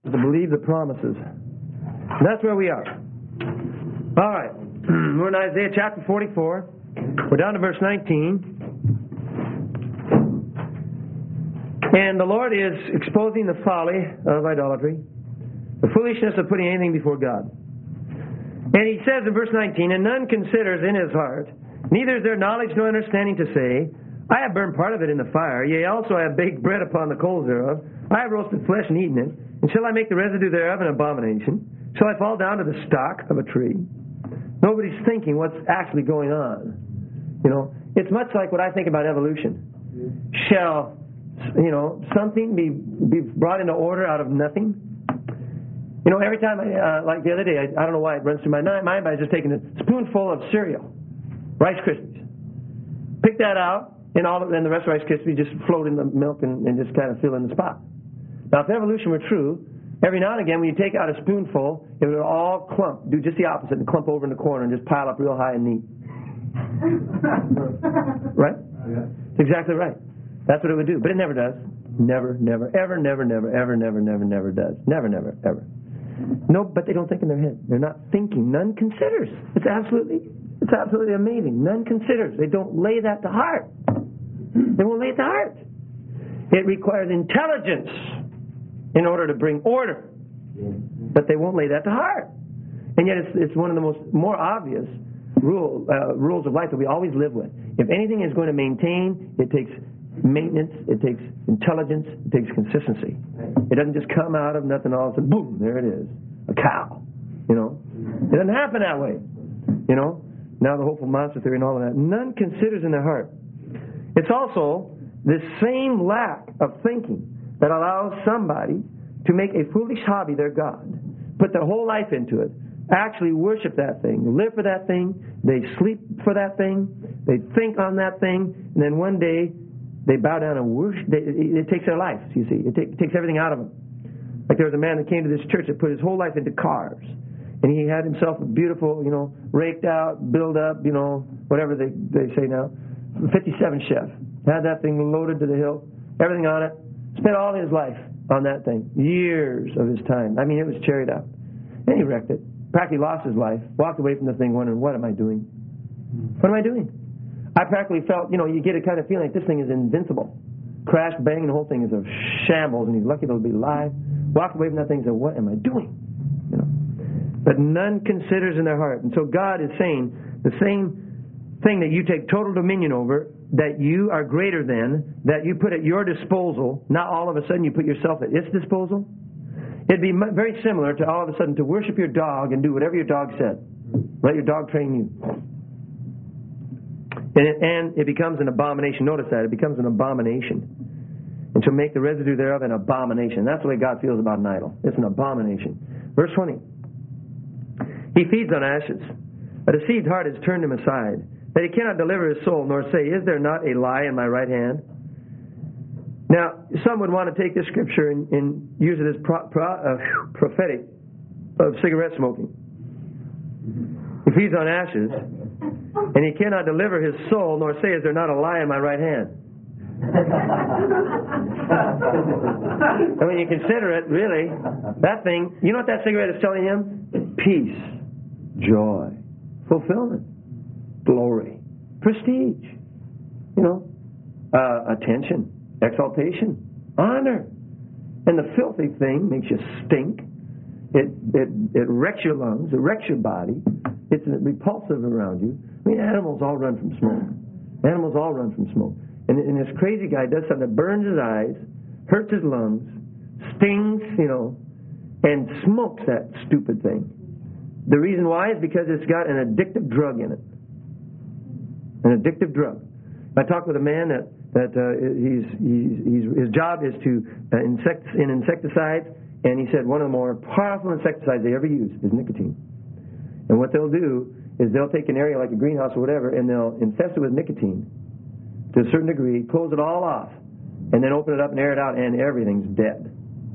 to believe the promises. That's where we are. All right. We're in Isaiah chapter 44. We're down to verse 19. And the Lord is exposing the folly of idolatry, the foolishness of putting anything before God. And he says in verse 19, and none considers in his heart, neither is there knowledge nor understanding to say, I have burned part of it in the fire, yea, also I have baked bread upon the coals thereof. I have roasted flesh and eaten it. And shall I make the residue thereof an abomination? Shall I fall down to the stock of a tree? Nobody's thinking what's actually going on. You know, it's much like what I think about evolution. Shall, something be brought into order out of nothing? You know, every time, like the other day, I don't know why it runs through my mind, but I was just taking a spoonful of cereal, Rice Krispies. Pick that out, and the rest of Rice Krispies just float in the milk and just kind of fill in the spot. Now, if evolution were true, every now and again, when you take out a spoonful, it would all clump, do just the opposite, and clump over in the corner and just pile up real high and neat. Right? Yeah. That's exactly right. That's what it would do. But it never does. Never, never, ever, never, never, ever, never, never, never does. Never, never, ever. No, but they don't think in their head. They're not thinking. None considers. It's absolutely amazing. None considers. They don't lay that to heart. They won't lay it to heart. It requires intelligence in order to bring order. But they won't lay that to heart. And yet it's one of the more obvious rules of life that we always live with. If anything is going to maintain, it takes maintenance, it takes intelligence, it takes consistency. It doesn't just come out of nothing all of a sudden, boom, there it is. A cow. It doesn't happen that way. Now the hopeful monster theory and all of that. None considers in their heart. It's also this same lack of thinking that allows somebody to make a foolish hobby their God, put their whole life into it, actually worship that thing, live for that thing, they sleep for that thing, they think on that thing, and then one day they bow down and worship. It takes their life, you see. It takes everything out of them. Like there was a man that came to this church that put his whole life into cars. And he had himself a beautiful, raked out, built up, whatever they say now, 57 Chef. Had that thing loaded to the hilt, everything on it. Spent all his life on that thing. Years of his time. I mean, it was cherried up. And he wrecked it. Practically lost his life. Walked away from the thing wondering, what am I doing? What am I doing? I practically felt, you get a kind of feeling like this thing is invincible. Crash, bang, and the whole thing is a shambles, and he's lucky to be alive. Walked away from that thing and said, what am I doing? But none considers in their heart. And so God is saying the same thing that you take total dominion over, that you are greater than, that you put at your disposal, not all of a sudden you put yourself at its disposal. It'd be very similar to all of a sudden to worship your dog and do whatever your dog said. Let your dog train you. And it becomes an abomination. Notice that. It becomes an abomination. And to make the residue thereof an abomination. That's the way God feels about an idol. It's an abomination. Verse 20. He feeds on ashes. A deceived heart has turned him aside, that he cannot deliver his soul, nor say, is there not a lie in my right hand? Now, some would want to take this scripture and use it as prophetic of cigarette smoking. He feeds on ashes, and he cannot deliver his soul, nor say, is there not a lie in my right hand? And when you consider it, really, that thing, you know what that cigarette is telling him? Peace, joy, fulfillment, glory, prestige, attention, exaltation, honor. And the filthy thing makes you stink. It wrecks your lungs, it wrecks your body. It's repulsive around you. I mean, animals all run from smoke. Animals all run from smoke. And this crazy guy does something that burns his eyes, hurts his lungs, stings, and smokes that stupid thing. The reason why is because it's got an addictive drug in it. An addictive drug. I talked with a man that his job is to in insecticides, and he said one of the more powerful insecticides they ever use is nicotine. And what they'll do is they'll take an area like a greenhouse or whatever, and they'll infest it with nicotine to a certain degree, close it all off, and then open it up and air it out, and everything's dead.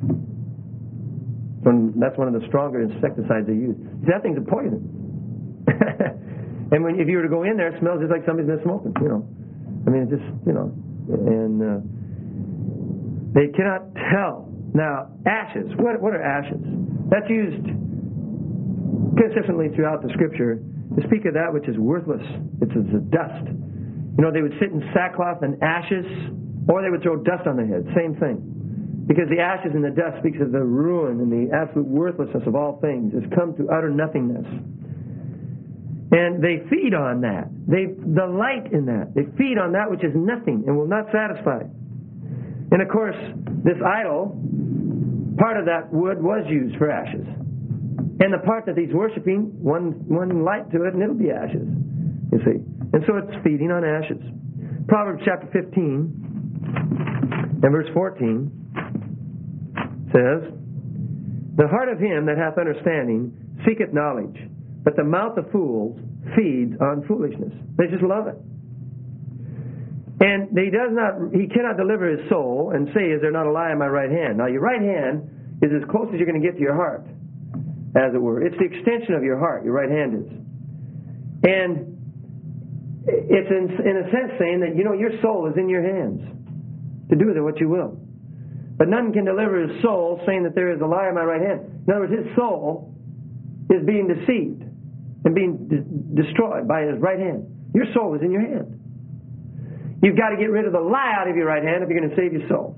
So that's one of the stronger insecticides they use. That thing's a poison. And if you were to go in there, it smells just like somebody's been smoking, I mean, it's just, and they cannot tell Now, ashes. What are ashes? That's used consistently throughout the Scripture to speak of that which is worthless. It's a dust. You know, they would sit in sackcloth and ashes, or they would throw dust on their head. Same thing. Because the ashes and the dust speaks of the ruin and the absolute worthlessness of all things. It's come to utter nothingness. And they feed on that. They delight in that. They feed on that which is nothing and will not satisfy. And of course, this idol, part of that wood was used for ashes. And the part that he's worshiping, one light to it and it'll be ashes. You see. And so it's feeding on ashes. Proverbs chapter 15 and verse 14 says, "The heart of him that hath understanding seeketh knowledge, but the mouth of fools feeds on foolishness." They just love it. And he cannot deliver his soul and say, "Is there not a lie in my right hand?" Now your right hand is as close as you're going to get to your heart, as it were. It's the extension of your heart, your right hand is. And it's in a sense saying that, you know, your soul is in your hands to do with it what you will. But none can deliver his soul saying that there is a lie in my right hand. In other words, his soul is being deceived and being destroyed by his right hand. Your soul is in your hand. You've got to get rid of the lie out of your right hand if you're going to save your soul.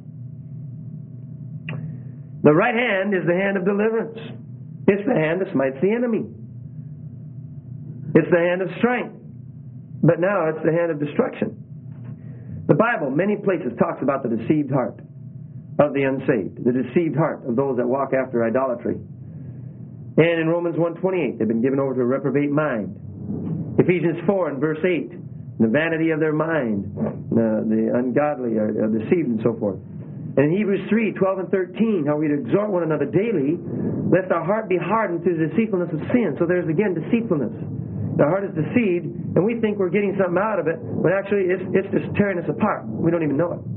The right hand is the hand of deliverance. It's the hand that smites the enemy. It's the hand of strength. But now it's the hand of destruction. The Bible, many places, talks about the deceived heart of the unsaved, the deceived heart of those that walk after idolatry. And in Romans 1:28, they've been given over to a reprobate mind. Ephesians 4 and verse 8, the vanity of their mind, the ungodly are deceived and so forth. And in Hebrews 3:12 and 13, how we'd exhort one another daily, lest our heart be hardened through the deceitfulness of sin. So there's again deceitfulness. The heart is deceived, and we think we're getting something out of it, but actually it's just tearing us apart. We don't even know it.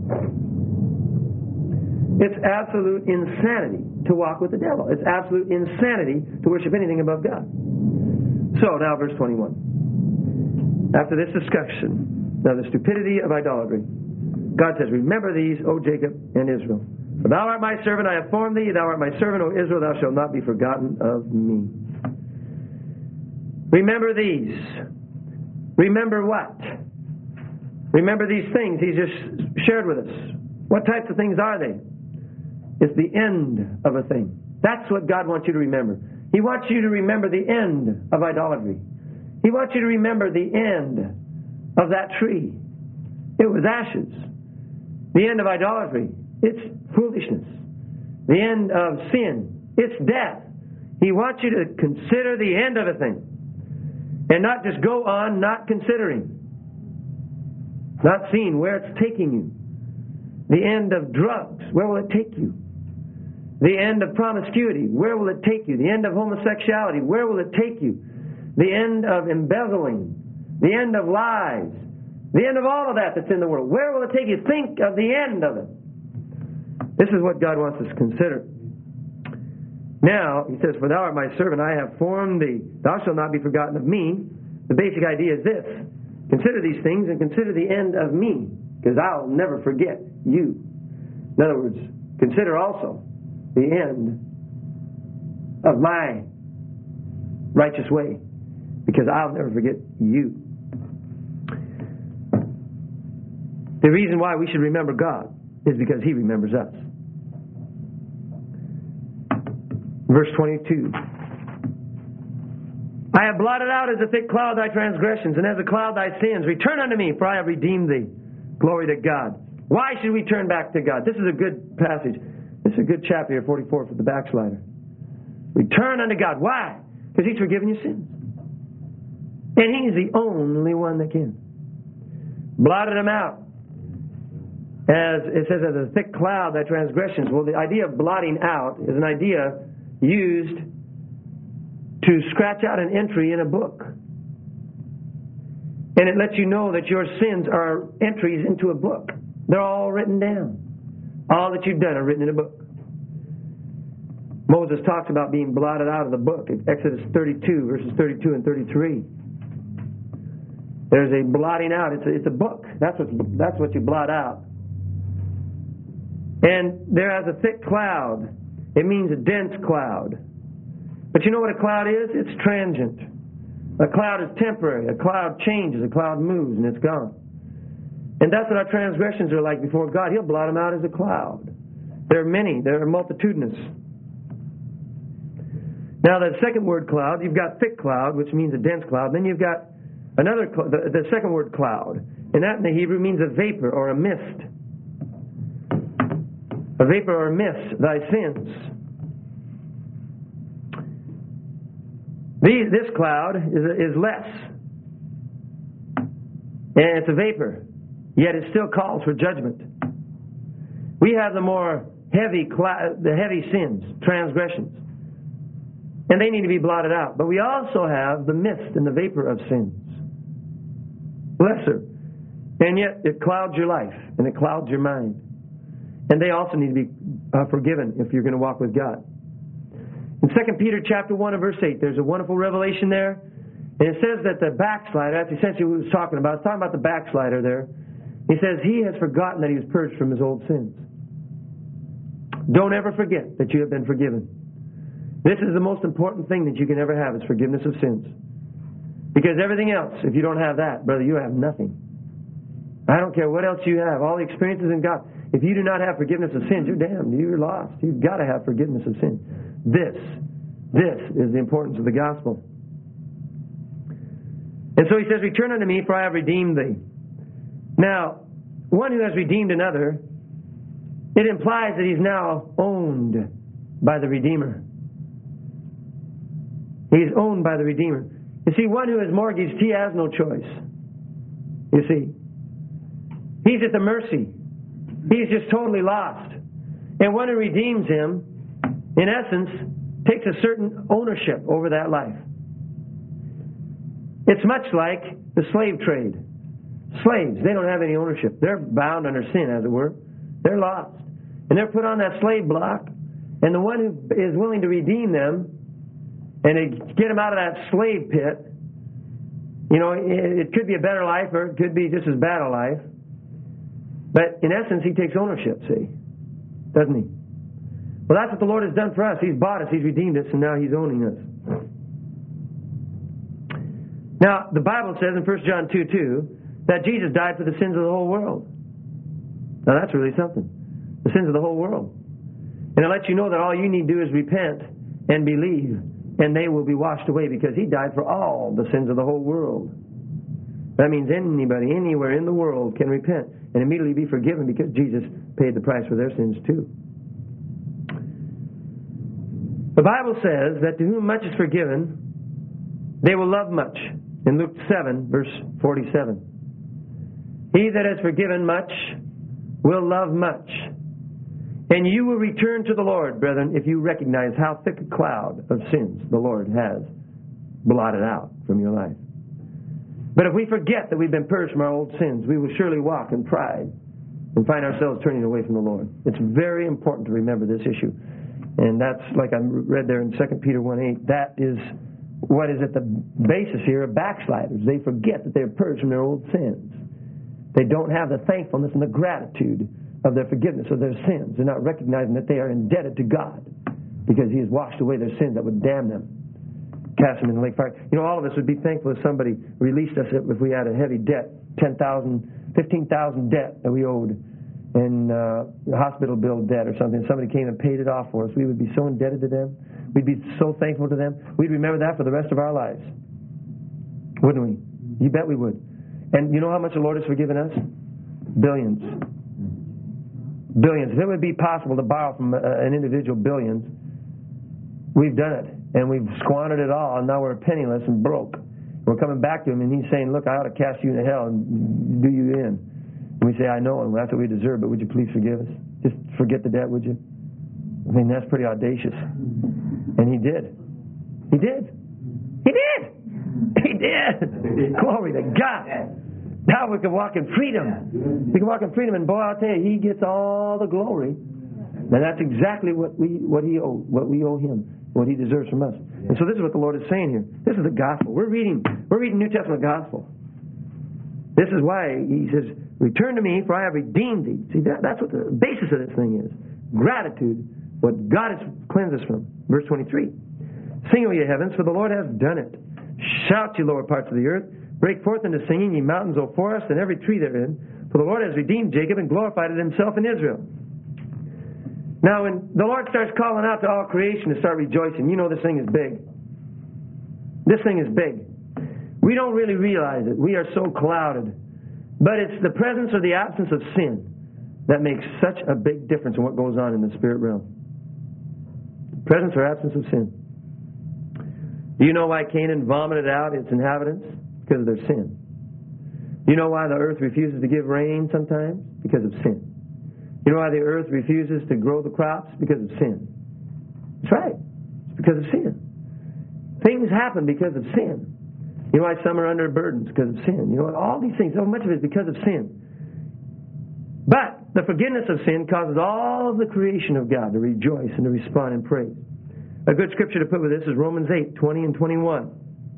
It's absolute insanity to walk with the devil. It's absolute insanity to worship anything above God. So now verse 21. After this discussion of the stupidity of idolatry, God says, "Remember these, O Jacob and Israel. For thou art my servant, I have formed thee. Thou art my servant, O Israel, thou shalt not be forgotten of me." Remember these. Remember what? Remember these things He just shared with us. What types of things are they? It's the end of a thing. That's what God wants you to remember. He wants you to remember the end of idolatry. He wants you to remember the end of that tree. It was ashes. The end of idolatry, it's foolishness. The end of sin, it's death. He wants you to consider the end of a thing. And not just go on not considering. Not seeing where it's taking you. The end of drugs, where will it take you? The end of promiscuity, where will it take you? The end of homosexuality, where will it take you? The end of embezzling. The end of lies. The end of all of that that's in the world. Where will it take you? Think of the end of it. This is what God wants us to consider. Now, He says, "For thou art my servant, I have formed thee. Thou shalt not be forgotten of me." The basic idea is this. Consider these things and consider the end of me, because I'll never forget you. In other words, consider also the end of my righteous way, because I'll never forget you. The reason why we should remember God is because He remembers us. Verse 22. "I have blotted out as a thick cloud thy transgressions, and as a cloud thy sins. Return unto me, for I have redeemed thee." Glory to God. Why should we turn back to God? This is a good passage. This is a good chapter here, 44, for the backslider. Return unto God. Why? Because He's forgiven your sins. And He's the only one that can. Blotted them out. As it says, as a thick cloud thy transgressions. Well, the idea of blotting out is an idea used to scratch out an entry in a book. And it lets you know that your sins are entries into a book. They're all written down. All that you've done are written in a book. Moses talks about being blotted out of the book. Exodus 32, verses 32 and 33. There's a blotting out. It's a book. That's what you blot out. And there has a thick cloud. It means a dense cloud. But you know what a cloud is? It's transient. A cloud is temporary. A cloud changes. A cloud moves and it's gone. And that's what our transgressions are like before God. He'll blot them out as a cloud. There are many. There are multitudinous. Now, the second word cloud, you've got thick cloud, which means a dense cloud. Then you've got another, the second word cloud. And that in the Hebrew means a vapor or a mist. A vapor or a mist, thy sins. This cloud is less. And it's a vapor. Yet it still calls for judgment. We have the more heavy sins, transgressions. And they need to be blotted out. But we also have the mist and the vapor of sins. Lesser. And yet it clouds your life. And it clouds your mind. And they also need to be forgiven if you're going to walk with God. In 2 Peter chapter 1 and verse 8, there's a wonderful revelation there. And it says that the backslider, that's essentially what he was talking about. It's talking about the backslider there. He says he has forgotten that he was purged from his old sins. Don't ever forget that you have been forgiven. This is the most important thing that you can ever have is forgiveness of sins. Because everything else, if you don't have that, brother, you have nothing. I don't care what else you have, all the experiences in God. If you do not have forgiveness of sins, you're damned. You're lost. You've got to have forgiveness of sins. This is the importance of the gospel. And so he says, return unto me, for I have redeemed thee. Now, one who has redeemed another, it implies that he's now owned by the Redeemer. He's owned by the Redeemer. You see, one who is mortgaged, he has no choice. You see. He's at the mercy. He's just totally lost. And one who redeems him, in essence, takes a certain ownership over that life. It's much like the slave trade. Slaves, they don't have any ownership. They're bound under sin, as it were. They're lost. And they're put on that slave block. And the one who is willing to redeem them and to get them out of that slave pit, you know, it could be a better life or it could be just as bad a life. But in essence, he takes ownership, see? Doesn't he? Well, that's what the Lord has done for us. He's bought us, He's redeemed us, and now He's owning us. Now, the Bible says in 1 John 2:2 that Jesus died for the sins of the whole world. Now, that's really something. The sins of the whole world. And it lets you know that all you need to do is repent and believe, and they will be washed away because He died for all the sins of the whole world. That means anybody, anywhere in the world can repent and immediately be forgiven because Jesus paid the price for their sins too. The Bible says that to whom much is forgiven, they will love much. In Luke 7, verse 47. He that has forgiven much will love much. And you will return to the Lord, brethren, if you recognize how thick a cloud of sins the Lord has blotted out from your life. But if we forget that we've been purged from our old sins, we will surely walk in pride and find ourselves turning away from the Lord. It's very important to remember this issue. And that's, like I read there in 2 Peter 1:8, that is what is at the basis here of backsliders. They forget that they're purged from their old sins. They don't have the thankfulness and the gratitude of their forgiveness of their sins. They're not recognizing that they are indebted to God because He has washed away their sins that would damn them. Cast them in the lake fire. You know, all of us would be thankful if somebody released us if we had a heavy debt, $10,000, $15,000 debt that we owed, and hospital bill debt or something. Somebody came and paid it off for us. We would be so indebted to them. We'd be so thankful to them. We'd remember that for the rest of our lives. Wouldn't we? You bet we would. And you know how much the Lord has forgiven us? Billions. Billions. If it would be possible to borrow from an individual billions, we've done it. And we've squandered it all, and now we're penniless and broke. We're coming back to Him, and He's saying, look, I ought to cast you into hell and do you in. And we say, I know, and that's what we deserve, but would you please forgive us? Just forget the debt, would you? I mean, that's pretty audacious. And He did. He did. He did. He did. Glory to God. Now we can walk in freedom. We can walk in freedom, and boy, I'll tell you, He gets all the glory. And that's exactly what we owe Him, what He deserves from us. And so this is what the Lord is saying here. This is the gospel. We're reading New Testament gospel. This is why He says, Return to me, for I have redeemed thee. See, that's what the basis of this thing is. Gratitude, what God has cleansed us from. Verse 23. Sing, O ye heavens, for the Lord hath done it. Shout, ye lower parts of the earth. Break forth into singing, ye mountains, O forest, and every tree therein. For the Lord has redeemed Jacob and glorified himself in Israel. Now, when the Lord starts calling out to all creation to start rejoicing, you know this thing is big. This thing is big. We don't really realize it. We are so clouded. But it's the presence or the absence of sin that makes such a big difference in what goes on in the spirit realm. Presence or absence of sin. Do you know why Canaan vomited out its inhabitants? Because of their sin. Do you know why the earth refuses to give rain sometimes? Because of sin. You know why the earth refuses to grow the crops? Because of sin. That's right. It's because of sin. Things happen because of sin. You know why some are under burdens? Because of sin. You know, all these things, so much of it is because of sin. But the forgiveness of sin causes all of the creation of God to rejoice and to respond in praise. A good scripture to put with this is Romans 8, 20 and 21.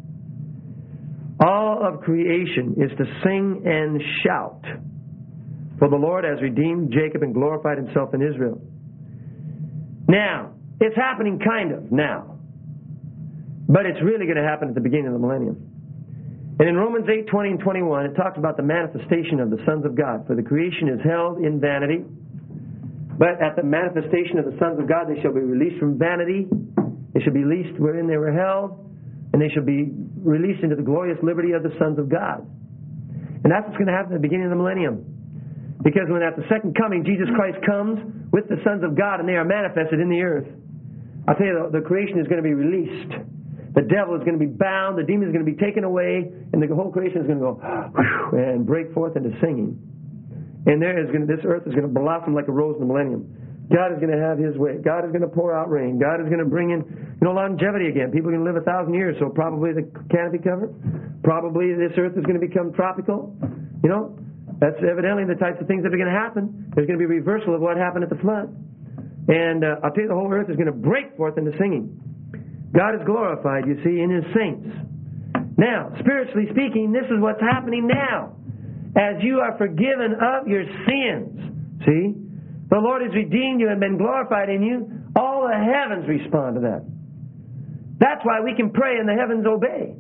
All of creation is to sing and shout, for the Lord has redeemed Jacob and glorified himself in Israel. Now, it's happening kind of now. But it's really going to happen at the beginning of the millennium. And in Romans 8, 20 and 21, it talks about the manifestation of the sons of God. For the creation is held in vanity, but at the manifestation of the sons of God, they shall be released from vanity. They shall be released wherein they were held, and they shall be released into the glorious liberty of the sons of God. And that's what's going to happen at the beginning of the millennium. Because when at the second coming, Jesus Christ comes with the sons of God, and they are manifested in the earth, I'll tell you, the creation is going to be released. The devil is going to be bound, the demon is going to be taken away, and the whole creation is going to go and break forth into singing. And this earth is going to blossom like a rose in the millennium. God is going to have His way. God is going to pour out rain. God is going to bring in, longevity again. People are going to live 1,000 years, so probably the canopy cover. Probably this earth is going to become tropical. That's evidently the types of things that are going to happen. There's going to be a reversal of what happened at the flood. And I'll tell you, the whole earth is going to break forth into singing. God is glorified, you see, in His saints. Now, spiritually speaking, this is what's happening now. As you are forgiven of your sins, see, the Lord has redeemed you and been glorified in you. All the heavens respond to that. That's why we can pray and the heavens obey.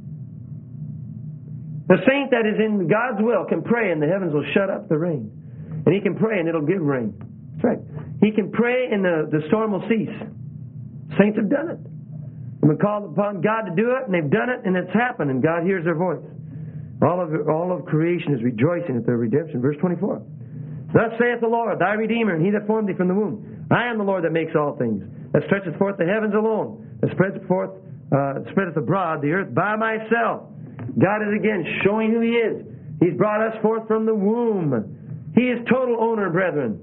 The saint that is in God's will can pray and the heavens will shut up the rain. And he can pray and it'll give rain. That's right. He can pray and the storm will cease. Saints have done it. And we called upon God to do it, and they've done it, and it's happened, and God hears their voice. All of creation is rejoicing at their redemption. Verse 24. Thus saith the Lord, thy Redeemer, and He that formed thee from the womb. I am the Lord that makes all things, that stretcheth forth the heavens alone, that spreadeth abroad the earth by myself. God is again showing who He is. He's brought us forth from the womb. He is total owner, brethren.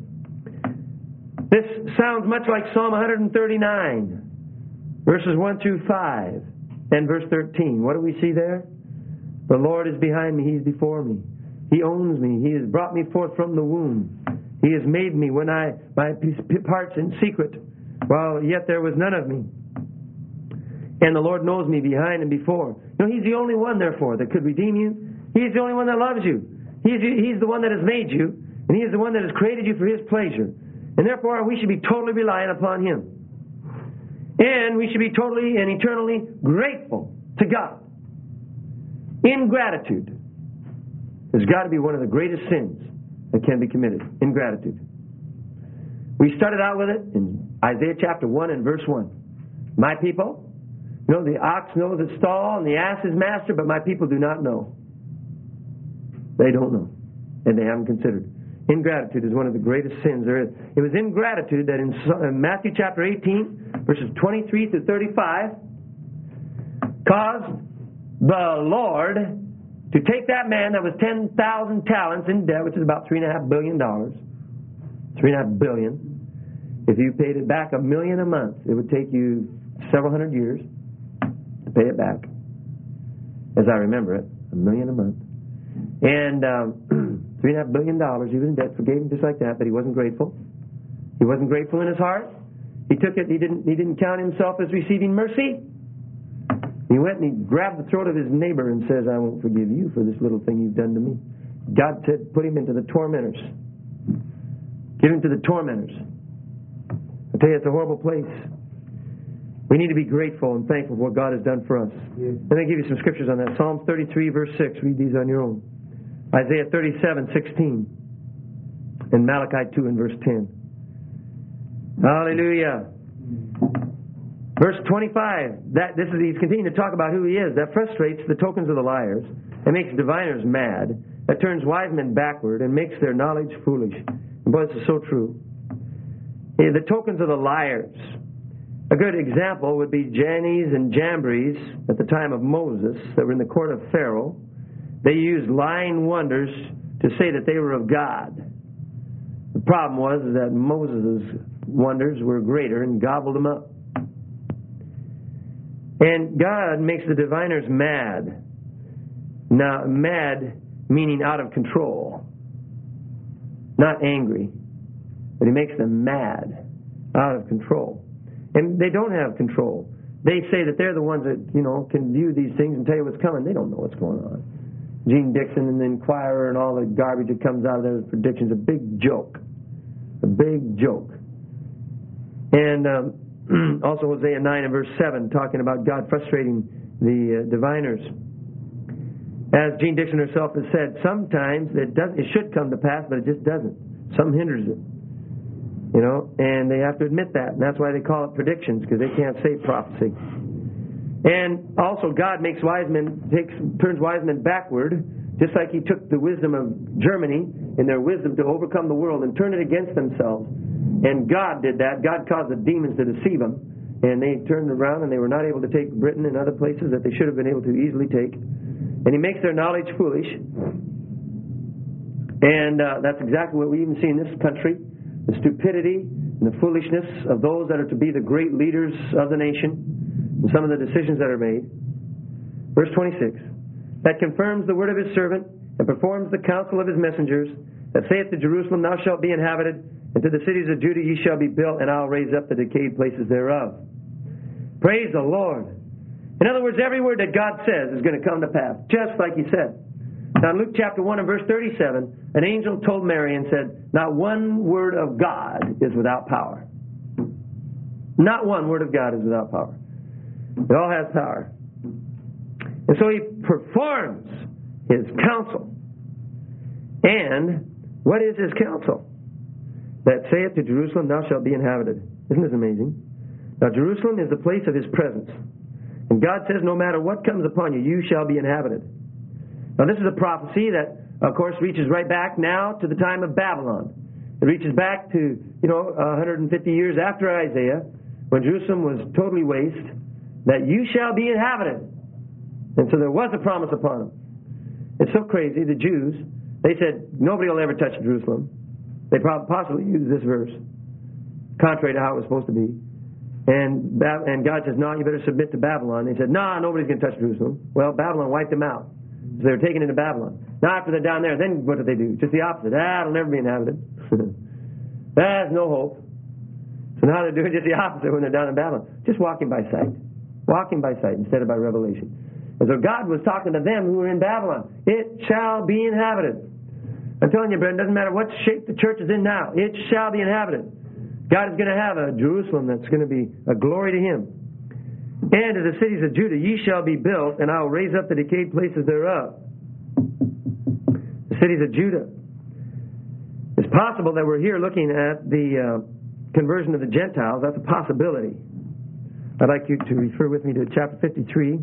This sounds much like Psalm 139. Verses 1 through 5 and verse 13. What do we see there? The Lord is behind me, He's before me. He owns me. He has brought me forth from the womb. He has made me when my parts in secret, while yet there was none of me. And the Lord knows me behind and before. He's the only one, therefore, that could redeem you. He's the only one that loves you. He's the one that has made you, and He is the one that has created you for His pleasure. And therefore, we should be totally reliant upon Him. And we should be totally and eternally grateful to God. Ingratitude has got to be one of the greatest sins that can be committed. Ingratitude. We started out with it in Isaiah chapter 1 and verse 1. My people, the ox knows its stall and the ass his master, but my people do not know. They don't know. And they haven't considered. Ingratitude is one of the greatest sins there is. It was ingratitude that in Matthew chapter 18, verses 23 through 35, caused the Lord to take that man that was 10,000 talents in debt, which is about $3.5 billion. $3.5 billion. If you paid it back $1 million a month, it would take you several hundred years to pay it back. As I remember it, $1 million a month. And $3.5 billion, he was in debt, forgave him just like that, but he wasn't grateful. He wasn't grateful in his heart. He took it, he didn't count himself as receiving mercy. He went and he grabbed the throat of his neighbor and says, I won't forgive you for this little thing you've done to me. God said, put him into the tormentors. Give him to the tormentors. I tell you, it's a horrible place. We need to be grateful and thankful for what God has done for us. Yes. Let me give you some scriptures on that. Psalms 33, verse 6. Read these on your own. Isaiah 37, 16. And Malachi 2 and verse 10. Hallelujah. Verse 25. He's continuing to talk about who he is. That frustrates the tokens of the liars. That makes diviners mad. That turns wise men backward and makes their knowledge foolish. And boy, this is so true. The tokens of the liars. A good example would be Jannes and Jambres at the time of Moses that were in the court of Pharaoh. They used lying wonders to say that they were of God. The problem was that Moses' wonders were greater and gobbled them up. And God makes the diviners mad. Now, mad meaning out of control. Not angry. But he makes them mad. Out of control. And they don't have control. They say that they're the ones that, can view these things and tell you what's coming. They don't know what's going on. Gene Dixon and the Inquirer and all the garbage that comes out of those predictions, a big joke. A big joke. And also Hosea 9 and verse 7, talking about God frustrating the diviners. As Gene Dixon herself has said, sometimes it should come to pass, but it just doesn't. Something hinders it. And they have to admit that. And that's why they call it predictions, because they can't say prophecy. And also God turns wise men backward, just like he took the wisdom of Germany and their wisdom to overcome the world and turn it against themselves. And God did that. God caused the demons to deceive them. And they turned around and they were not able to take Britain and other places that they should have been able to easily take. And he makes their knowledge foolish. And that's exactly what we even see in this country. The stupidity and the foolishness of those that are to be the great leaders of the nation and some of the decisions that are made. Verse 26. That confirms the word of his servant and performs the counsel of his messengers, that saith to Jerusalem, thou shalt be inhabited, and to the cities of Judah ye shall be built, and I'll raise up the decayed places thereof. Praise the Lord. In other words, every word that God says is going to come to pass, just like he said. Now in Luke chapter 1 and verse 37, an angel told Mary and said, not one word of God is without power. Not one word of God is without power. It all has power. And so he performs his counsel. And what is his counsel? That saith to Jerusalem, thou shalt be inhabited. Isn't this amazing? Now Jerusalem is the place of his presence. And God says, no matter what comes upon you, you shall be inhabited. Now this is a prophecy that, of course, reaches right back now to the time of Babylon. It reaches back to, 150 years after Isaiah, when Jerusalem was totally waste, that you shall be inhabited. And so there was a promise upon them. It's so crazy, the Jews, they said, nobody will ever touch Jerusalem. They possibly used this verse, contrary to how it was supposed to be. And God says, no, you better submit to Babylon. They said, no, nobody's going to touch Jerusalem. Well, Babylon wiped them out. So they were taken into Babylon. Now after they're down there, then what do they do? Just the opposite. It'll never be inhabited. There's no hope. So now they're doing just the opposite when they're down in Babylon. Just walking by sight. Walking by sight instead of by revelation. And so God was talking to them who were in Babylon. It shall be inhabited. I'm telling you, Brent, it doesn't matter what shape the church is in now. It shall be inhabited. God is going to have a Jerusalem that's going to be a glory to him. And to the cities of Judah ye shall be built, and I will raise up the decayed places thereof. The cities of Judah. It's possible that we're here looking at the conversion of the Gentiles. That's a possibility. I'd like you to refer with me to chapter 54.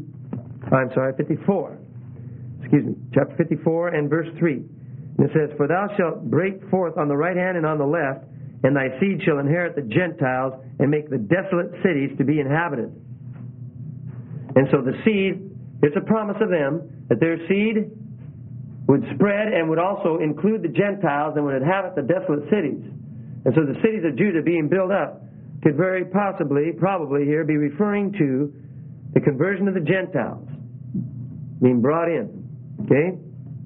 Chapter 54 and verse 3. And it says, for thou shalt break forth on the right hand and on the left, and thy seed shall inherit the Gentiles, and make the desolate cities to be inhabited. And so the seed, it's a promise of them that their seed would spread and would also include the Gentiles and would inhabit the desolate cities. And so the cities of Judah being built up could very probably here be referring to the conversion of the Gentiles being brought in. Okay?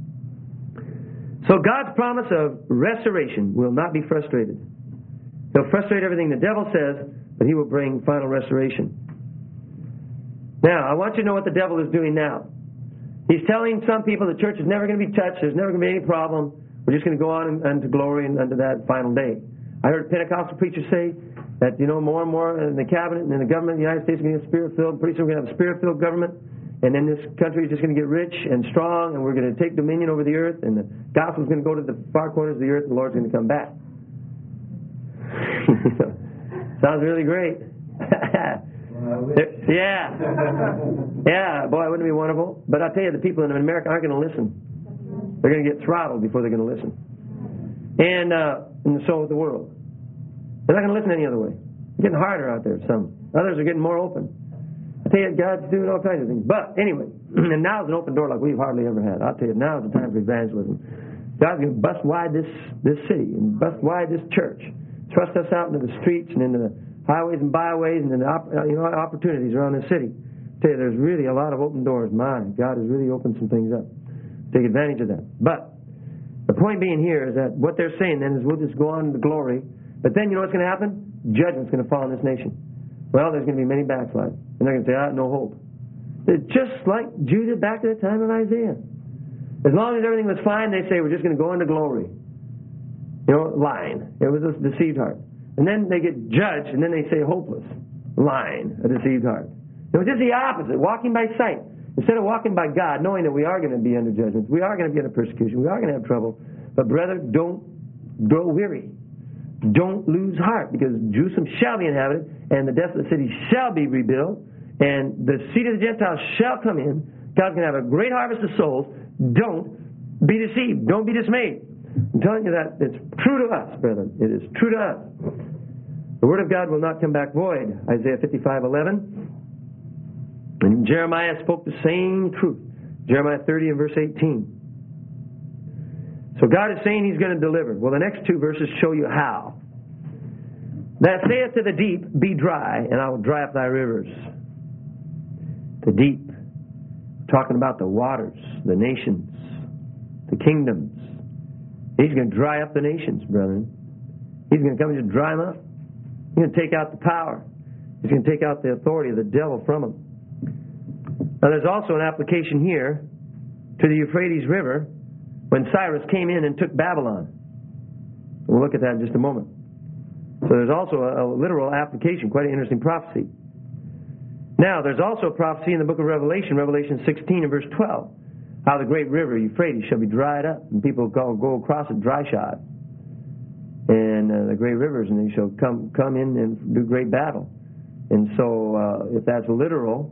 So God's promise of restoration will not be frustrated. He'll frustrate everything the devil says, but he will bring final restoration. Now, I want you to know what the devil is doing now. He's telling some people the church is never going to be touched. There's never going to be any problem. We're just going to go on unto glory and unto that final day. I heard a Pentecostal preacher say that, more and more in the cabinet and in the government of the United States are going to get Spirit-filled. Pretty soon we're going to have a Spirit-filled government. And then this country is just going to get rich and strong, and we're going to take dominion over the earth, and the gospel is going to go to the far corners of the earth, and the Lord's going to come back. Sounds really great. Yeah. Yeah, boy, wouldn't it be wonderful? But I'll tell you, the people in America aren't going to listen. They're going to get throttled before they're going to listen. And so is the world. They're not going to listen any other way. It's getting harder out there, some. Others are getting more open. I tell you, God's doing all kinds of things. But anyway, and now's an open door like we've hardly ever had. I'll tell you, now's the time for evangelism. God's going to bust wide this city and bust wide this church. Thrust us out into the streets and into the highways and byways and into opportunities around the city. I tell you, there's really a lot of open doors. God has really opened some things up. Take advantage of that. But the point being here is that what they're saying then is we'll just go on to glory. But then you know what's going to happen? Judgment's going to fall on this nation. Well, there's going to be many backslides. And they're going to say, no hope. It's just like Judah back at the time of Isaiah. As long as everything was fine, they say, we're just going to go into glory. Lying. It was a deceived heart. And then they get judged, and then they say hopeless. Lying, a deceived heart. It was just the opposite, walking by sight. Instead of walking by God, knowing that we are going to be under judgment, we are going to be under persecution, we are going to have trouble. But brother, don't grow weary. Don't lose heart, because Jerusalem shall be inhabited, and the desolate city shall be rebuilt, and the seed of the Gentiles shall come in. God's going to have a great harvest of souls. Don't be deceived. Don't be dismayed. I'm telling you that it's true to us, brethren. It is true to us. The Word of God will not come back void. Isaiah 55:11. And Jeremiah spoke the same truth. Jeremiah 30 and verse 18. So God is saying He's going to deliver. Well, the next two verses show you how. That saith to the deep, be dry, and I will dry up thy rivers. The deep. Talking about the waters, the nations, the kingdoms. He's going to dry up the nations, brethren. He's going to come and just dry them up. He's going to take out the power. He's going to take out the authority of the devil from them. Now there's also an application here to the Euphrates River when Cyrus came in and took Babylon. We'll look at that in just a moment. So there's also a literal application, quite an interesting prophecy. Now there's also a prophecy in the book of Revelation, Revelation 16 and verse 12, how the great river Euphrates shall be dried up, and people go across it dry shod. And the great rivers, and they shall come in and do great battle. And so if that's literally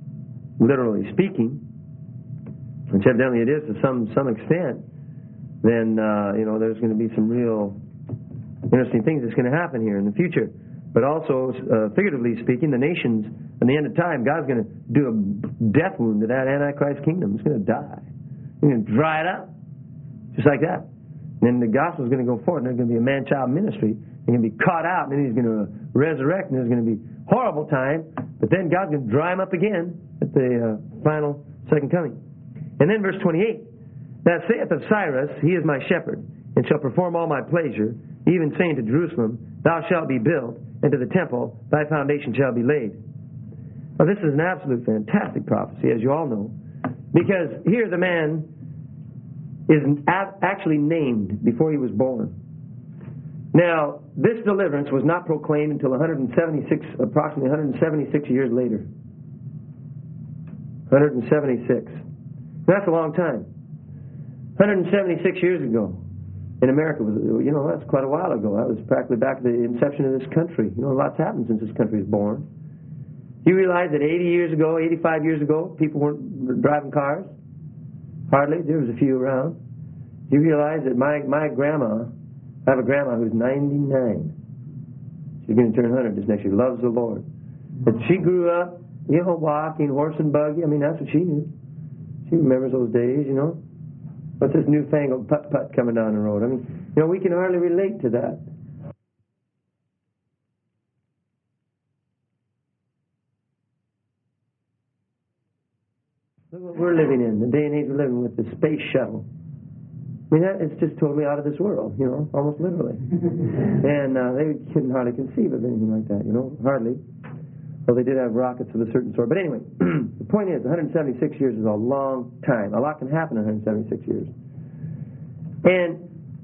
speaking, which evidently it is to some extent, then there's going to be some real interesting things that's going to happen here in the future. But also, figuratively speaking, the nations, in the end of time, God's going to do a death wound to that Antichrist kingdom. It's going to die. He's going to dry it up, just like that. And then the gospel is going to go forward, and there's going to be a man-child ministry. They're going to be caught out, and then He's going to resurrect, and there's going to be horrible time. But then God's going to dry them up again at the final second coming. And then verse 28, that saith of Cyrus, he is my shepherd, and shall perform all my pleasure, even saying to Jerusalem, thou shalt be built, and to the temple thy foundation shall be laid. Now this is an absolute fantastic prophecy, as you all know, because here the man is actually named before he was born. Now, this deliverance was not proclaimed until approximately 176 years later. 176. That's a long time. 176 years ago in America was, that's quite a while ago. That was practically back at the inception of this country. A lot's happened since this country was born. You realize that 80 years ago, 85 years ago, people weren't driving cars? Hardly. There was a few around. You realize that my grandma, I have a grandma who's 99. She's going to turn 100 this next year. Loves the Lord. But she grew up, walking, horse and buggy. That's what she knew. She remembers those days, What's this newfangled putt-putt coming down the road? We can hardly relate to that. Look what we're living in, the day and age we're living with the space shuttle. It's just totally out of this world, almost literally. And they couldn't hardly conceive of anything like that, hardly. Well, they did have rockets of a certain sort. But anyway, the point is, 176 years is a long time. A lot can happen in 176 years. And,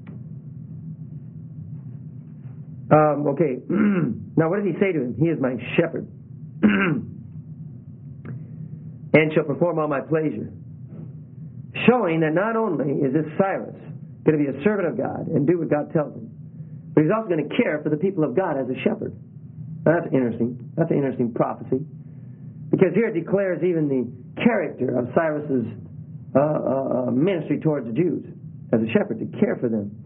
okay, now what did he say to him? He is my shepherd, and shall perform all my pleasure. Showing that not only is this Cyrus going to be a servant of God and do what God tells him, but he's also going to care for the people of God as a shepherd. Now, that's interesting. That's an interesting prophecy. Because here it declares even the character of Cyrus's ministry towards the Jews as a shepherd, to care for them.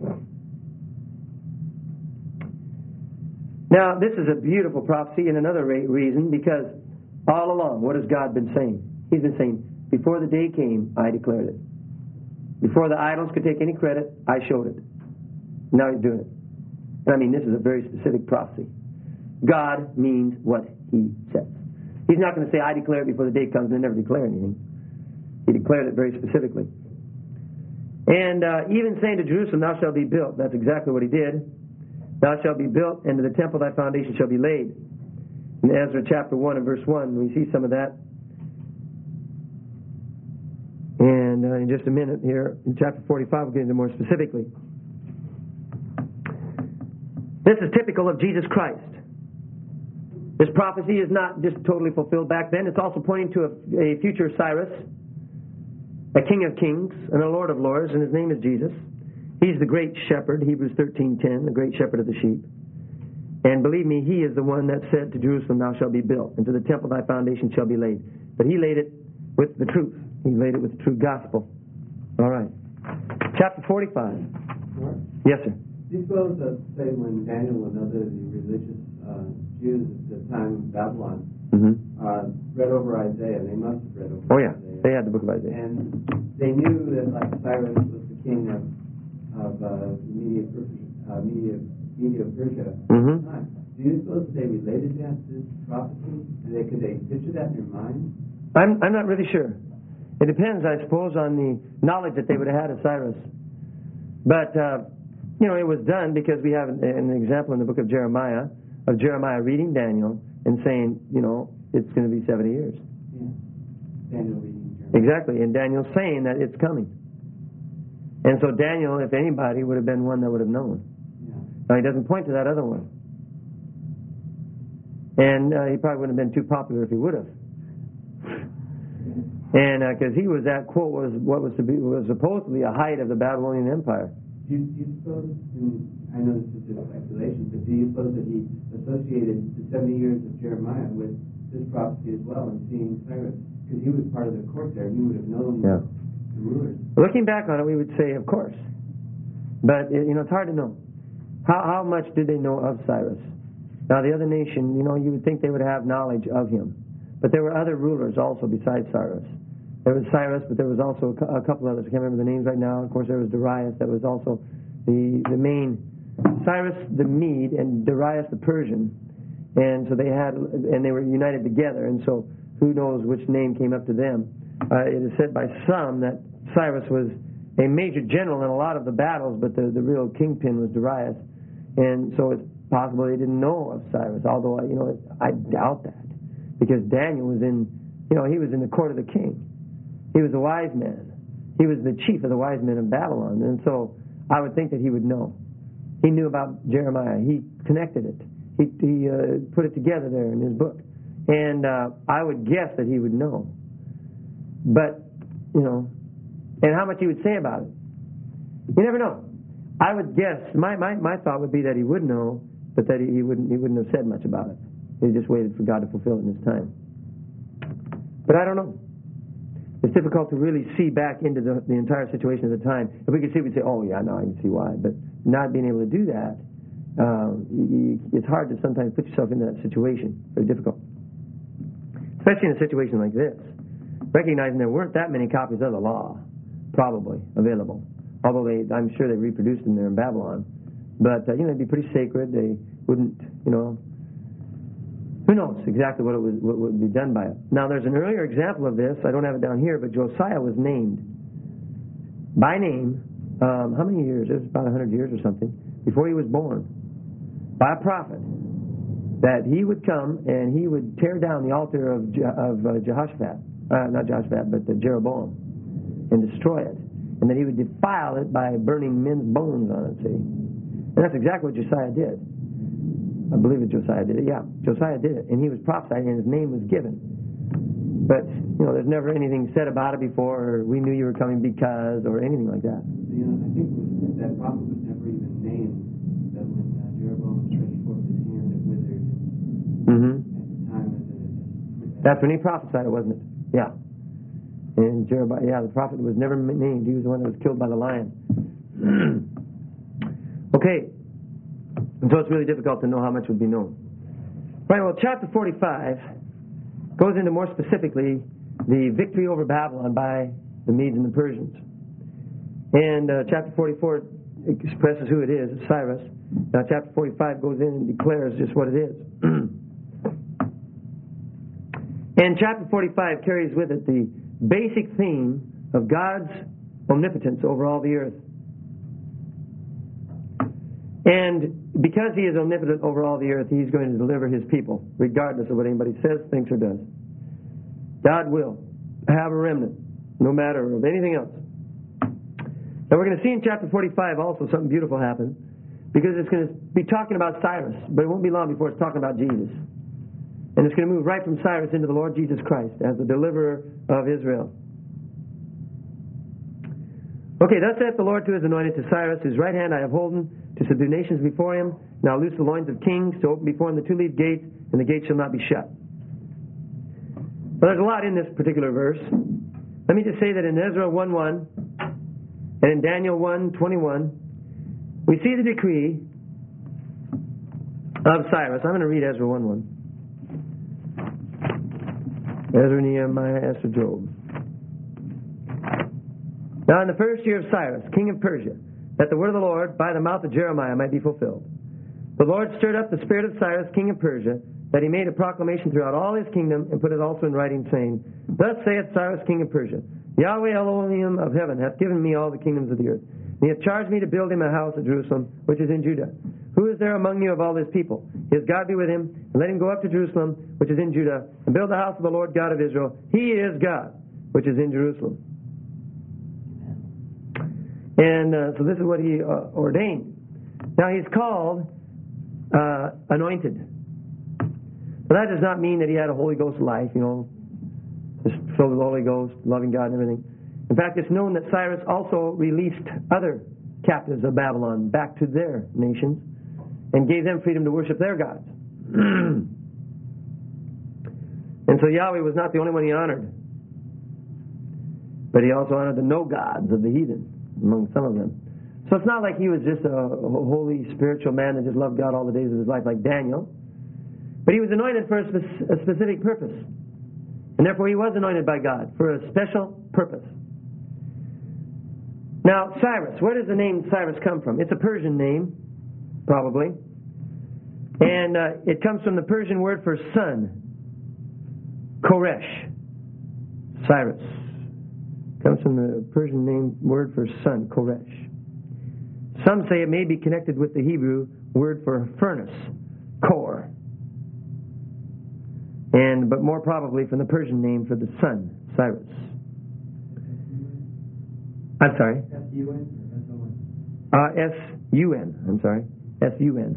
Now, this is a beautiful prophecy in another reason, because all along, what has God been saying? He's been saying, before the day came, I declared it. Before the idols could take any credit, I showed it. Now he's doing it. And I mean, this is a very specific prophecy. God means what he says. He's not going to say, I declare it before the day comes, and then never declare anything. He declared it very specifically. And even saying to Jerusalem, thou shalt be built. That's exactly what he did. Thou shalt be built, and to the temple thy foundation shall be laid. In Ezra chapter 1 and verse 1, we see some of that. And in just a minute here, in chapter 45, we'll get into more specifically. This is typical of Jesus Christ. This prophecy is not just totally fulfilled back then. It's also pointing to a future Cyrus, a king of kings and a lord of lords, and his name is Jesus. He's the great shepherd, Hebrews 13:10, the great shepherd of the sheep. And believe me, he is the one that said to Jerusalem, thou shalt be built, and to the temple thy foundation shall be laid. But he laid it with the truth. He laid it with the true gospel. All right. Chapter 45. Yes, sir. Do you suppose that, say, when Daniel and other religious Jews at the time of Babylon read over Isaiah, they must have read over Isaiah. They had the book of Isaiah. And they knew that, like, Cyrus was the king of Media Persia at the time. Do you suppose that they related that to this prophecy? Could they picture that in their mind? I'm not really sure. It depends, I suppose, on the knowledge that they would have had of Cyrus. But, it was done because we have an example in the book of Jeremiah reading Daniel and saying, it's going to be 70 years. Yeah. Daniel reading Jeremiah. Exactly, and Daniel's saying that it's coming. And so Daniel, if anybody, would have been one that would have known. Yeah. Now, he doesn't point to that other one. And he probably wouldn't have been too popular if he would have. And because he was, that quote was what was supposed to be a height of the Babylonian Empire. Do you suppose, I know this is just speculation, but do you suppose that he associated the 70 years of Jeremiah with this prophecy as well, and seeing Cyrus? Because he was part of the court there, he would have known the rulers. Looking back on it, we would say, of course. But, it's hard to know. How much did they know of Cyrus? Now, the other nation, you would think they would have knowledge of him. But there were other rulers also besides Cyrus. There was Cyrus, but there was also a couple others. I can't remember the names right now. Of course, there was Darius. That was also the main. Cyrus the Mede and Darius the Persian. And so they were united together. And so who knows which name came up to them. It is said by some that Cyrus was a major general in a lot of the battles, but the real kingpin was Darius. And so it's possible they didn't know of Cyrus, although, I doubt that. Because Daniel was he was in the court of the king. He was a wise man. He was the chief of the wise men of Babylon. And so I would think that he would know. He knew about Jeremiah. He connected it. He put it together there in his book. And I would guess that he would know. But, and how much he would say about it. You never know. I would guess, my thought would be that he would know, but that he wouldn't have said much about it. He just waited for God to fulfill it in his time. But I don't know. It's difficult to really see back into the entire situation at the time. If we could see, we'd say, oh, yeah, no, I can see why. But not being able to do that, it's hard to sometimes put yourself in that situation. Very difficult. Especially in a situation like this. Recognizing there weren't that many copies of the law, probably, available. Although I'm sure they reproduced them there in Babylon. But, it'd be pretty sacred. They wouldn't, who knows exactly what would be done by it. Now, there's an earlier example of this. I don't have it down here, but Josiah was named by name, how many years? It was about 100 years or something, before he was born, by a prophet. that he would come and he would tear down the altar of Jehoshaphat, not Jehoshaphat, but Jeroboam, and destroy it. And that he would defile it by burning men's bones on it, see? And that's exactly what Josiah did. I believe that Josiah did it. Yeah, Josiah did it. And he was prophesied and his name was given. But, there's never anything said about it before, or we knew you were coming because, or anything like that. I think that prophet was never even named. That when Jeroboam stretched forth his hand, it withered. Mm-hmm. At the time of the... That's when he prophesied it, wasn't it? Yeah. And Jeroboam, the prophet was never named. He was the one that was killed by the lion. Okay. And so it's really difficult to know how much would be known. Right, well, chapter 45 goes into more specifically the victory over Babylon by the Medes and the Persians. And chapter 44 expresses who it is. It's Cyrus. Now chapter 45 goes in and declares just what it is. And chapter 45 carries with it the basic theme of God's omnipotence over all the earth. And because he is omnipotent over all the earth, he's going to deliver his people, regardless of what anybody says, thinks, or does. God will have a remnant, no matter of anything else. Now we're going to see in chapter 45 also something beautiful happen, because it's going to be talking about Cyrus, but it won't be long before it's talking about Jesus. And it's going to move right from Cyrus into the Lord Jesus Christ as the deliverer of Israel. Okay, thus saith the Lord to his anointed, to Cyrus, whose right hand I have holden, to subdue nations before him. Now loose the loins of kings, to open before him the two-leaved gates, and the gates shall not be shut. Well, there's a lot in this particular verse. Let me just say that in Ezra 1:1 and in Daniel 1:21, we see the decree of Cyrus. I'm going to read Ezra 1:1. Ezra, Nehemiah, Esther, Job. Now in the first year of Cyrus, king of Persia, that the word of the Lord by the mouth of Jeremiah might be fulfilled, the Lord stirred up the spirit of Cyrus, king of Persia, that he made a proclamation throughout all his kingdom, and put it also in writing, saying, Thus saith Cyrus, king of Persia, Yahweh Elohim of heaven hath given me all the kingdoms of the earth. And he hath charged me to build him a house at Jerusalem, which is in Judah. Who is there among you of all his people? His God be with him, and let him go up to Jerusalem, which is in Judah, and build the house of the Lord God of Israel. He is God, which is in Jerusalem. And so this is what he ordained. Now he's called anointed. But that does not mean that he had a Holy Ghost life, just filled with the Holy Ghost, loving God and everything. In fact, it's known that Cyrus also released other captives of Babylon back to their nations and gave them freedom to worship their gods. And so Yahweh was not the only one he honored, but he also honored the no-gods of the heathen among some of them. So it's not like he was just a holy spiritual man that just loved God all the days of his life like Daniel. But he was anointed for a specific purpose. And therefore he was anointed by God for a special purpose. Now, Cyrus, where does the name Cyrus come from? It's a Persian name, probably. And it comes from the Persian word for sun, Koresh. Cyrus. Comes from the Persian word for sun, Koresh. Some say it may be connected with the Hebrew word for furnace, Kor. But more probably from the Persian name for the sun, Cyrus. I'm sorry? S-U-N. I'm sorry. S-U-N.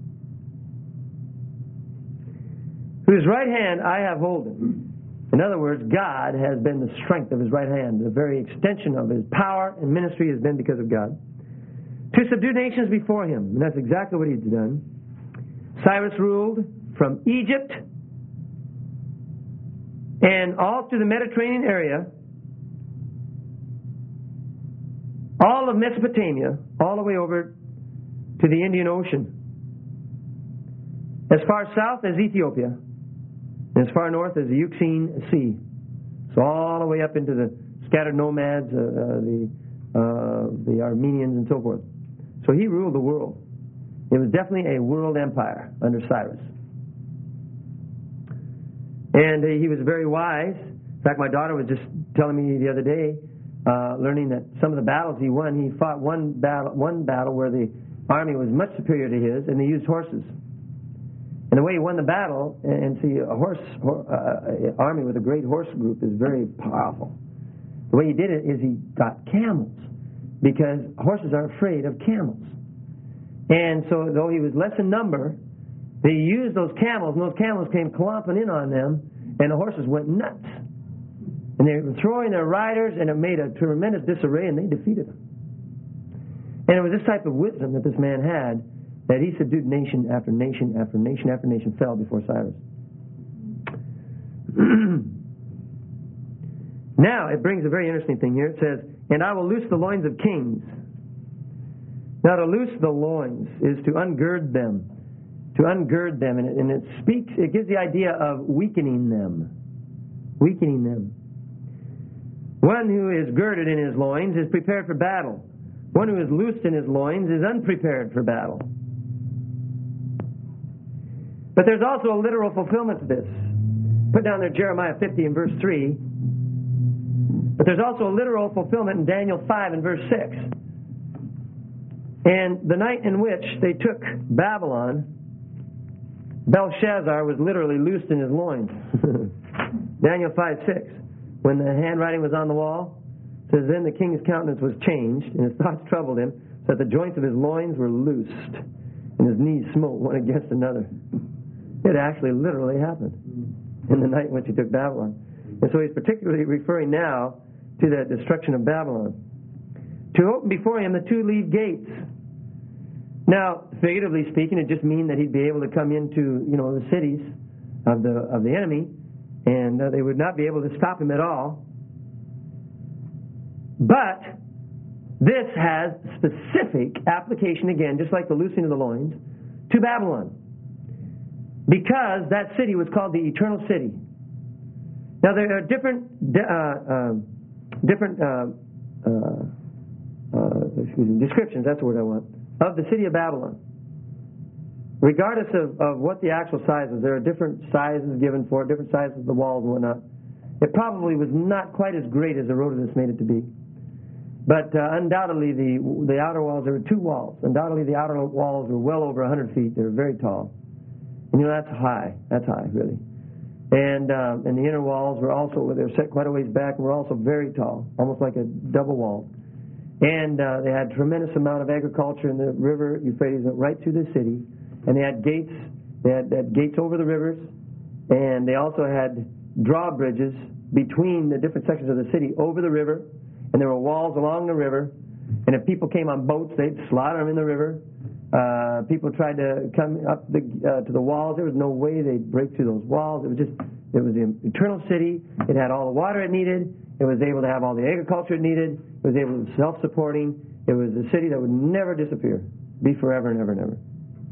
Whose right hand I have holden. In other words, God has been the strength of his right hand. The very extension of his power and ministry has been because of God. To subdue nations before him. And that's exactly what he's done. Cyrus ruled from Egypt and all through the Mediterranean area, all of Mesopotamia, all the way over to the Indian Ocean, as far south as Ethiopia, and as far north as the Euxine Sea. So all the way up into the scattered nomads, the Armenians and so forth. So he ruled the world. It was definitely a world empire under Cyrus. And he was very wise. In fact, my daughter was just telling me the other day, learning that some of the battles he won, he fought one battle where the army was much superior to his, and they used horses. And the way he won the battle, and see, army with a great horse group is very powerful. The way he did it is he got camels, because horses are afraid of camels. And so, though he was less in number, they used those camels, and those camels came clomping in on them, and the horses went nuts. And they were throwing their riders, and it made a tremendous disarray, and they defeated them. And it was this type of wisdom that this man had, that he subdued nation after nation after nation after nation fell before Cyrus. Now, it brings a very interesting thing here. It says, and I will loose the loins of kings. Now, to loose the loins is to ungird them. To ungird them. And it gives the idea of weakening them. Weakening them. One who is girded in his loins is prepared for battle. One who is loosed in his loins is unprepared for battle. But there's also a literal fulfillment to this. Put down there Jeremiah 50 and verse 3. But there's also a literal fulfillment in Daniel 5 and verse 6. And the night in which they took Babylon, Belshazzar was literally loosed in his loins. Daniel 5:6. When the handwriting was on the wall, it says, then the king's countenance was changed, and his thoughts troubled him, so that the joints of his loins were loosed, and his knees smote one against another. It actually literally happened in the night in which he took Babylon. And so he's particularly referring now to the destruction of Babylon. To open before him the 2 lead gates. Now, figuratively speaking, it just means that he'd be able to come into, the cities of the enemy, and they would not be able to stop him at all. But this has specific application, again, just like the loosing of the loins, to Babylon. Because that city was called the Eternal City. Now, there are different descriptions, that's the word I want, of the city of Babylon. Regardless of what the actual size is, there are different sizes given for it, different sizes of the walls and whatnot. It probably was not quite as great as Herodotus made it to be. But undoubtedly, the outer walls, there were 2 walls. Undoubtedly, the outer walls were well over 100 feet. They were very tall. And that's high. That's high, really. And the inner walls were also, they were set quite a ways back, and were also very tall, almost like a double wall. And they had a tremendous amount of agriculture, and the river Euphrates went right through the city. And they had gates. They had gates over the rivers, and they also had drawbridges between the different sections of the city over the river. And there were walls along the river. And if people came on boats, they'd slaughter them in the river. People tried to come up to the walls. There was no way they'd break through those walls. It was the eternal city. It had all the water it needed. It was able to have all the agriculture it needed. It was able to be self-supporting. It was a city that would never disappear, be forever and ever and ever.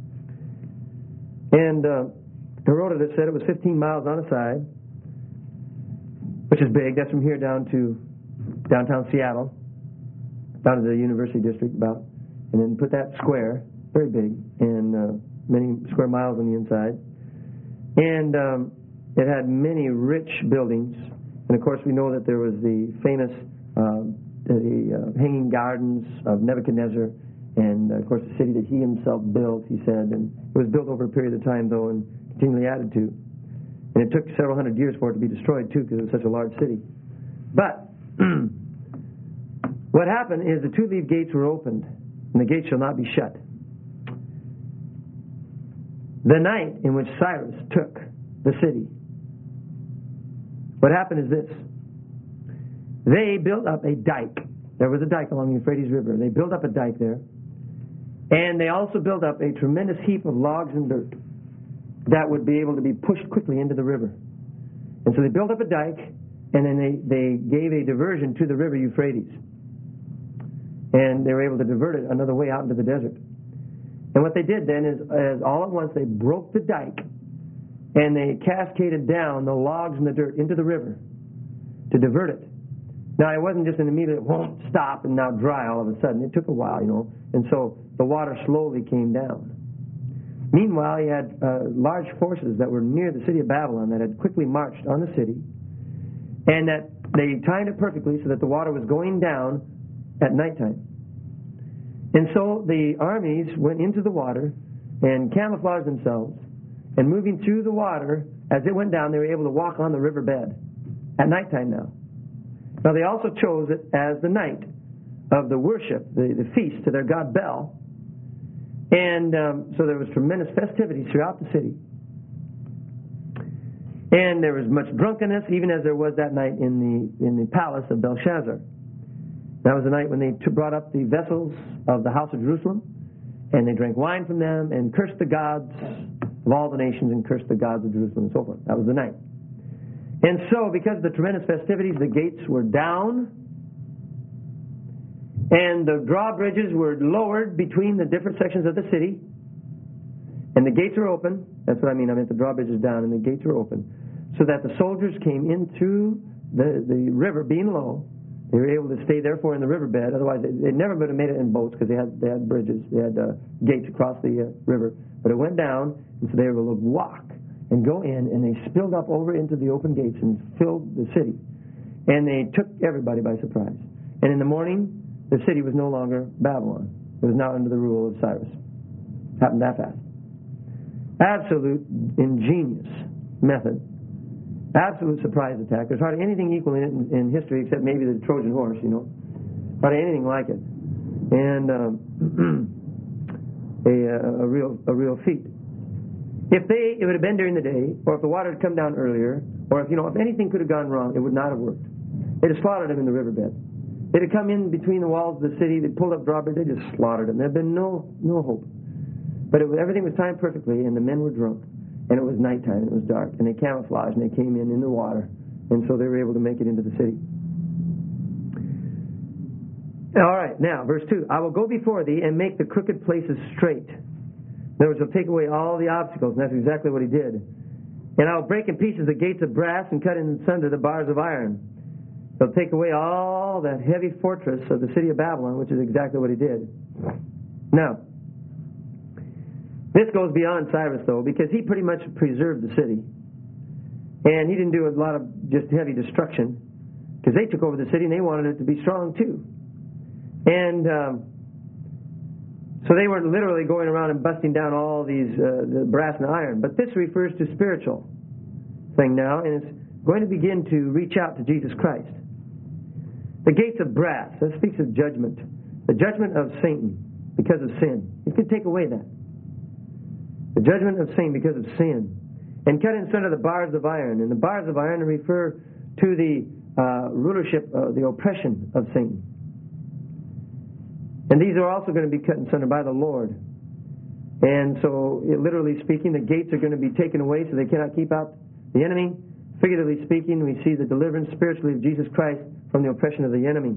And Herodotus said it was 15 miles on a side, which is big. That's from here down to downtown Seattle, down to the University District about, and then put that square, very big, and many square miles on the inside. And it had many rich buildings. And, of course, we know that there was the famous hanging gardens of Nebuchadnezzar, and, of course, the city that he himself built, he said. And it was built over a period of time, though, and continually added to. And it took several hundred years for it to be destroyed, too, because it was such a large city. But what happened is the 2 lead gates were opened, and the gates shall not be shut. The night in which Cyrus took the city, what happened is this. They built up a dike. There was a dike along the Euphrates River. They built up a dike there. And they also built up a tremendous heap of logs and dirt that would be able to be pushed quickly into the river. And so they built up a dike, and then they gave a diversion to the river Euphrates. And they were able to divert it another way out into the desert. And what they did then is all at once they broke the dike, and they cascaded down the logs and the dirt into the river to divert it. Now, it wasn't just an immediate, won't stop and now dry all of a sudden. It took a while, and so the water slowly came down. Meanwhile, he had large forces that were near the city of Babylon that had quickly marched on the city, and that they timed it perfectly so that the water was going down at nighttime. And so the armies went into the water and camouflaged themselves and moving through the water, as it went down, they were able to walk on the riverbed at nighttime now. Now, they also chose it as the night of the worship, the feast to their god Bel. And so there was tremendous festivities throughout the city. And there was much drunkenness, even as there was that night in the palace of Belshazzar. That was the night when they brought up the vessels of the house of Jerusalem, and they drank wine from them, and cursed the gods of all the nations, and cursed the gods of Jerusalem, and so forth. That was the night. And so, because of the tremendous festivities, the gates were down, and the drawbridges were lowered between the different sections of the city, and the gates were open. That's what I mean. I meant the drawbridge is down, and the gates were open, so that the soldiers came in through the river being low. They were able to stay, therefore, in the riverbed. Otherwise, they never would have made it in boats, because they had bridges. They had gates across the river. But it went down, and so they were able to walk and go in, and they spilled up over into the open gates and filled the city. And they took everybody by surprise. And in the morning, the city was no longer Babylon. It was now under the rule of Cyrus. Happened that fast. Absolute ingenious method. Absolute surprise attack. There's hardly anything equal in it in history except maybe the Trojan horse, Hardly anything like it. And a real feat. If it would have been during the day, or if the water had come down earlier, or if anything could have gone wrong, it would not have worked. They'd have slaughtered him in the riverbed. They'd have come in between the walls of the city, they'd pulled up drawbridge, they just slaughtered him. There'd been no hope. But everything was timed perfectly, and the men were drunk, and it was nighttime, and it was dark, and they camouflaged, and they came in the water, and so they were able to make it into the city. All right, now, verse 2. I will go before thee and make the crooked places straight. In other words, he'll take away all the obstacles, and that's exactly what he did. And I'll break in pieces the gates of brass and cut in sunder the bars of iron. He'll take away all that heavy fortress of the city of Babylon, which is exactly what he did. Now, this goes beyond Cyrus, though, because he pretty much preserved the city. And he didn't do a lot of just heavy destruction, because they took over the city and they wanted it to be strong, too. And so they weren't literally going around and busting down all these the brass and iron. But this refers to spiritual thing now, and it's going to begin to reach out to Jesus Christ. The gates of brass, that speaks of judgment. The judgment of Satan because of sin. It could take away that. The judgment of Satan because of sin. And cut in sunder the bars of iron. And the bars of iron refer to the rulership, the oppression of Satan. And these are also going to be cut in sunder by the Lord. And so, literally speaking, the gates are going to be taken away so they cannot keep out the enemy. Figuratively speaking, we see the deliverance spiritually of Jesus Christ from the oppression of the enemy.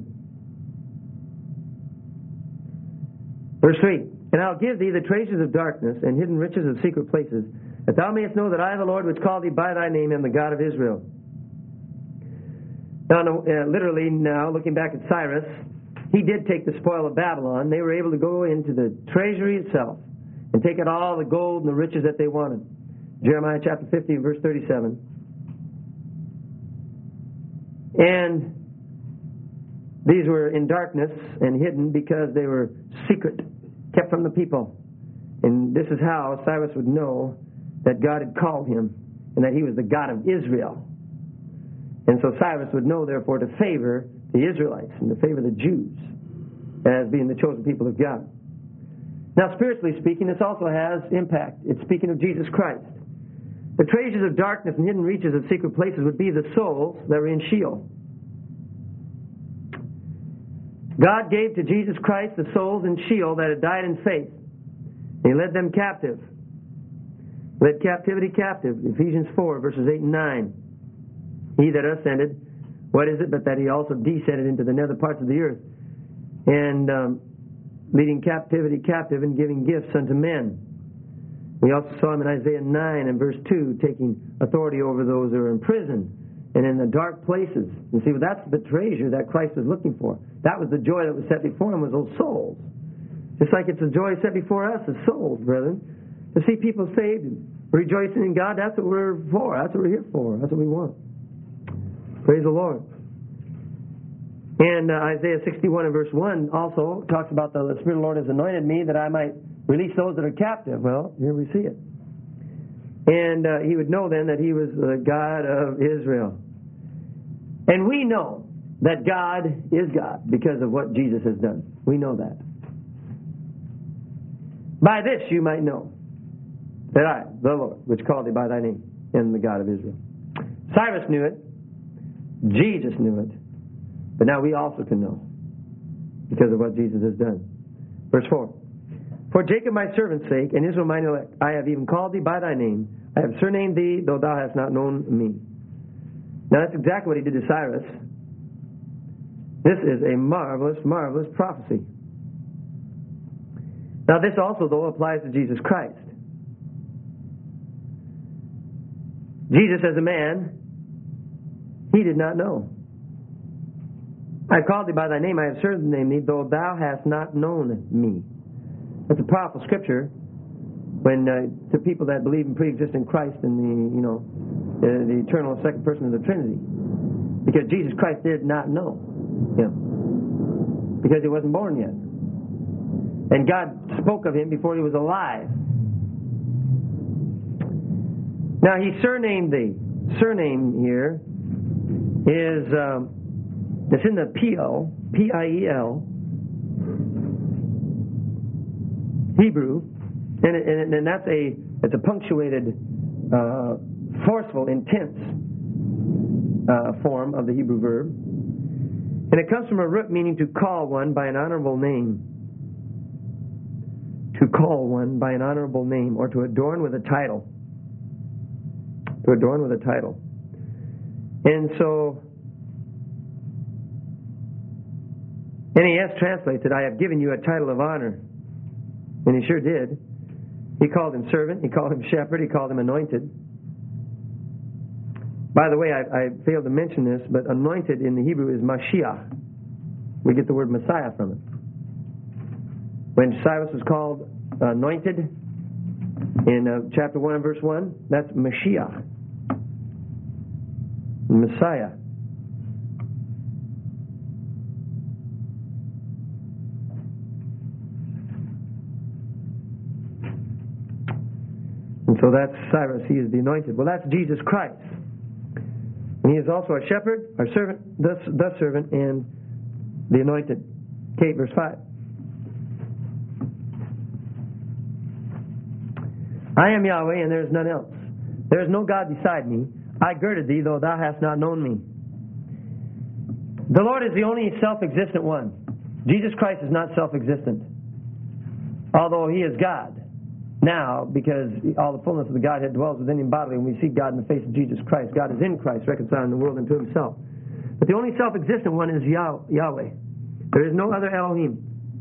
Verse 3. And I'll give thee the treasures of darkness and hidden riches of secret places, that thou mayest know that I, the Lord, which called thee by thy name, am the God of Israel. Now, literally now, looking back at Cyrus, he did take the spoil of Babylon. They were able to go into the treasury itself and take out all the gold and the riches that they wanted. Jeremiah chapter 50, verse 37. And these were in darkness and hidden because they were secret, kept from the people. And this is how Cyrus would know that God had called him and that he was the God of Israel. And so Cyrus would know, therefore, to favor the Israelites and to favor the Jews as being the chosen people of God. Now, spiritually speaking, this also has impact. It's speaking of Jesus Christ. The treasures of darkness and hidden reaches of secret places would be the souls that were in Sheol. God gave to Jesus Christ the souls in Sheol that had died in faith. He led them captive. Led captivity captive. Ephesians 4, verses 8 and 9. He that ascended, what is it but that he also descended into the nether parts of the earth, and leading captivity captive and giving gifts unto men. We also saw him in Isaiah 9 and verse 2, taking authority over those who are in prison and in the dark places. You see, that's the treasure that Christ was looking for. That was the joy that was set before him, was those souls. Just like it's a joy set before us as souls, brethren. To see people saved and rejoicing in God, that's what we're for. That's what we're here for. That's what we want. Praise the Lord. And Isaiah 61 and verse 1 also talks about the Spirit of the Lord has anointed me that I might release those that are captive. Well, here we see it. And he would know then that he was the God of Israel. And we know that God is God because of what Jesus has done. We know that. By this you might know that I, the Lord, which called thee by thy name, am the God of Israel. Cyrus knew it. Jesus knew it. But now we also can know because of what Jesus has done. Verse 4. For Jacob my servant's sake, and Israel mine elect, I have even called thee by thy name. I have surnamed thee, though thou hast not known me. Now that's exactly what he did to Cyrus. This is a marvelous, marvelous prophecy. Now this also, though, applies to Jesus Christ. Jesus as a man, he did not know. I have called thee by thy name, I have surnamed thee, though thou hast not known me. That's a powerful scripture when to people that believe in pre-existent Christ and the eternal second person of the Trinity, because Jesus Christ did not know him because he wasn't born yet, and God spoke of him before he was alive. Now he surnamed thee. Surname here is it's in the P-O, P-I-E-L, Hebrew, and that's it's a punctuated, forceful, intense form of the Hebrew verb, and it comes from a root meaning to call one by an honorable name, to call one by an honorable name, or to adorn with a title, to adorn with a title, and so NAS translates it, I have given you a title of honor. And he sure did. He called him servant, he called him shepherd, he called him anointed. By the way, I failed to mention this, but anointed in the Hebrew is Mashiach. We get the word Messiah from it. When Cyrus was called anointed in chapter 1 and verse 1, that's Mashiach. Messiah. And so that's Cyrus. He is the anointed. Well, that's Jesus Christ. And he is also our shepherd, our servant, the servant, and the anointed. Okay, verse 5. I am Yahweh, and there is none else. There is no God beside me. I girded thee, though thou hast not known me. The Lord is the only self-existent one. Jesus Christ is not self-existent, although he is God. Now, because all the fullness of the Godhead dwells within him bodily, and we see God in the face of Jesus Christ. God is in Christ, reconciling the world unto himself. But the only self-existent one is Yahweh. There is no other Elohim.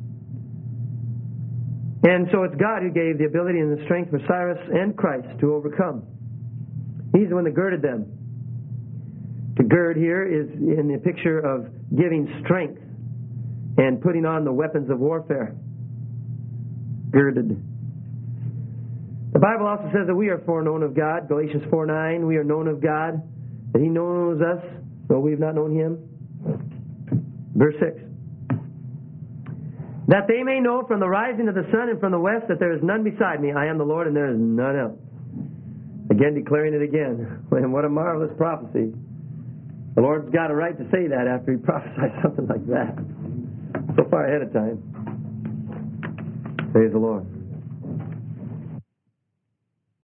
And so it's God who gave the ability and the strength for Cyrus and Christ to overcome. He's the one that girded them. To gird here is in the picture of giving strength and putting on the weapons of warfare. Girded. The Bible also says that we are foreknown of God. Galatians 4:9, we are known of God, that he knows us, though we have not known him. Verse 6. That they may know from the rising of the sun and from the west that there is none beside me. I am the Lord and there is none else. Again, declaring it again. And what a marvelous prophecy. The Lord's got a right to say that after he prophesied something like that. So far ahead of time. Praise the Lord.